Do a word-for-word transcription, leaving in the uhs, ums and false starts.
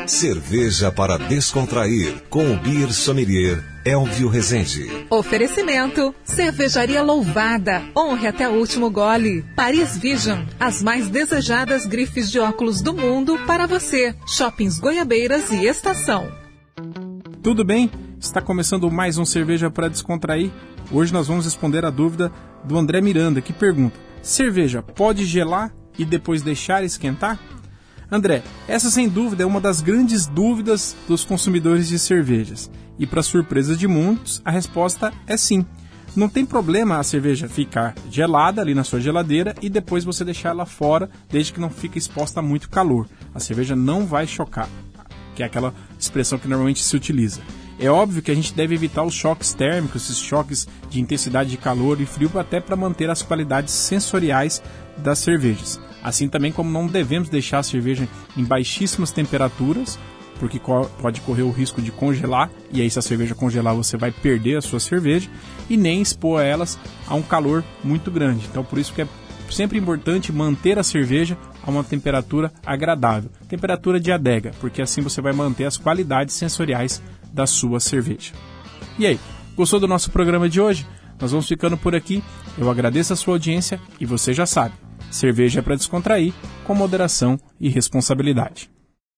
Cerveja para descontrair, com o Beer Sommelier Elvio Rezende. Oferecimento: Cervejaria Louvada. Honre até o último gole. Paris Vision, as mais desejadas grifes de óculos do mundo para você. Shoppings Goiabeiras e Estação. Tudo bem? Está começando mais um Cerveja para Descontrair. Hoje nós vamos responder a dúvida do André Miranda, que pergunta: cerveja pode gelar e depois deixar esquentar? André, essa sem dúvida é uma das grandes dúvidas dos consumidores de cervejas. E para surpresa de muitos, a resposta é sim. Não tem problema a cerveja ficar gelada ali na sua geladeira e depois você deixar ela fora, desde que não fique exposta a muito calor. A cerveja não vai chocar, que é aquela expressão que normalmente se utiliza. É óbvio que a gente deve evitar os choques térmicos, esses choques de intensidade de calor e frio, até para manter as qualidades sensoriais das cervejas. Assim também como não devemos deixar a cerveja em baixíssimas temperaturas, porque pode correr o risco de congelar, e aí se a cerveja congelar você vai perder a sua cerveja, e nem expor elas a um calor muito grande. Então por isso que é sempre importante manter a cerveja a uma temperatura agradável, temperatura de adega, porque assim você vai manter as qualidades sensoriais da sua cerveja. E aí, gostou do nosso programa de hoje? Nós vamos ficando por aqui. Eu agradeço a sua audiência e você já sabe, cerveja é para descontrair, com moderação e responsabilidade.